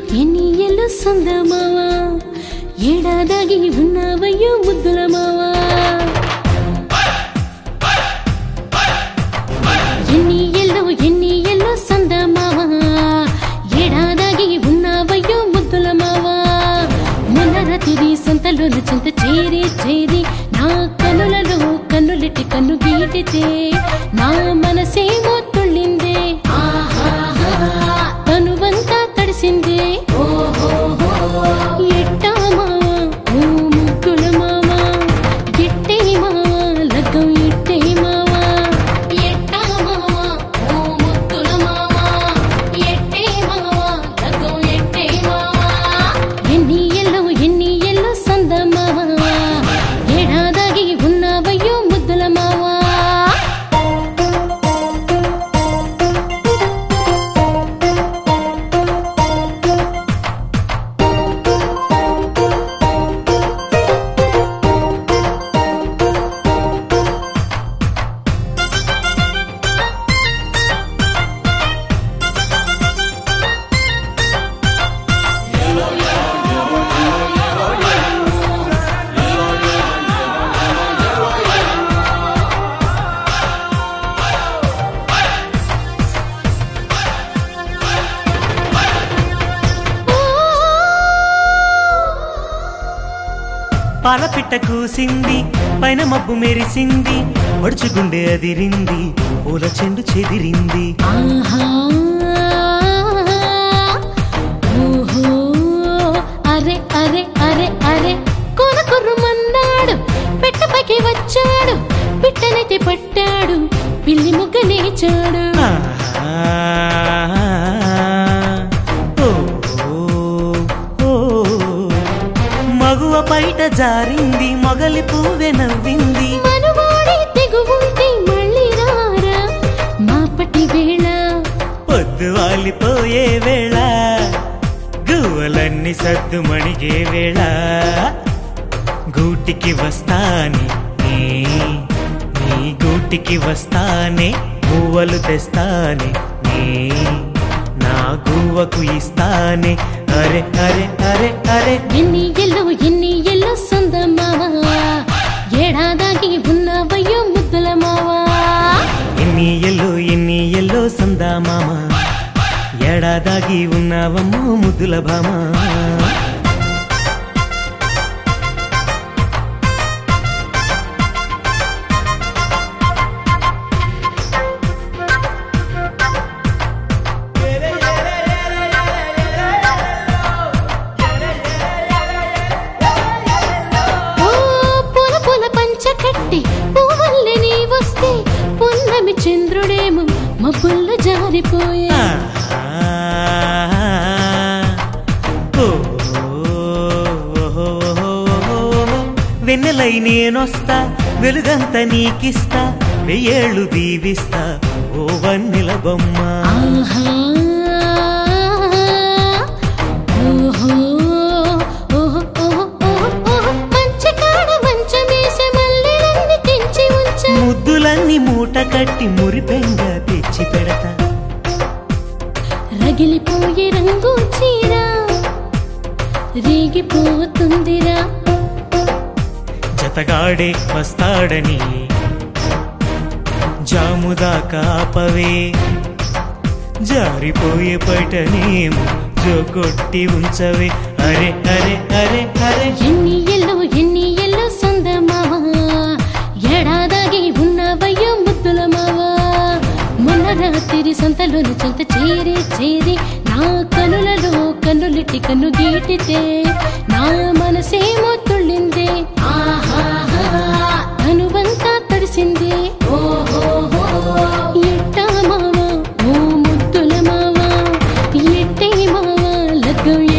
ఎన్నియలు సందమావా ఏడాదాగి ఉన్నావయ్యో ముద్దుల మావా ఎన్నియలు సందమావా ఏడాదాగి ఉన్నావయ్యో ముద్దుల మావా మొన్న రాత్రి సంతలోన చింత చేరి చేరి నా కనులలో కన్నులెట్టి కన్ను గీటితే నా మనసేమో తుళ్ళిందే తనువంతా తడిసిందే ఎట్టా మావా ఓ ముద్దుల మావా ఎట్టే మావా లగ్గం ఎట్టే మావా ఎట్టా మావా ఓ ముద్దుల మావా ఎట్టే మావా లగ్గం ఎట్టే మావా ఎన్నియల్లో సంద మావా ఏడాదాగి ఉన్నావయ్యో ముద్దుల మావా పాలపిట్ట కూసింది పైన మబ్బు మెరిసింది ఒడుచుగుండె అదిరింది పూల చెండు చెదిరింది అరే అరే అరే అరే కొన కుర్రమన్నాడు పెట్టపైకి వచ్చాడు పిట్టనైతే పట్టాడు పిల్లి ముగ్గ లేచాడు మగువ బయట జారింది మొగలి పువ్వె నవ్వింది మనవాడి తెగువుంటే మళ్ళీ రారా మాపటి వేళ పొద్దు వాలిపోయే వేళ గువ్వలన్నీ సద్దు మణిగే వేళ గూటికి వస్తానే నీ గూటికి వస్తానే పువ్వులు తెస్తానే నా గువ్వకు ఇస్తానే అరే అరే అరే అరే ఎన్నియల్లో సంద మావా ఏడాదాగి ఉన్నావయ్యో ముద్దుల మావా ఎన్నియల్లో సందా మామ ఏడాదాగి ఉన్నావమ్మో ముద్దుల భామా చంద్రుడేమో మబ్బుల్లో జారిపోయా వెన్నెలై నేనొస్తా వెలుగంత నీకిస్తా వెయ్యేళ్ళు దీవిస్తా ఓ వన్నెల బొమ్మ ముద్దులన్నీ మూట కట్టి మురిపెంగా తెచ్చి పెడతా రగిలిపోయే రంగు చీరా రేగిపోతుందిరా జతగాడే వస్తాడని జాముదాకా ఆపవే జారిపోయే పటనేమో జోకొట్టి ఉంచవే అరే అరే అరే అరే ఎన్నియల్లో సంద మావా ఏడాదాగి ఉన్నావయ్యో ముద్దుల మావా మొన్న రాత్రి సంతలోని చింత చేరి చేరి నా కనులలో కన్నులెట్టి కన్ను గీటితే నా మనసేమో తుళ్ళిందే తనువంతా తడిసిందే ఎట్టా మావా ఓ ముద్దుల మావా ఎట్టే మావా లగ్గం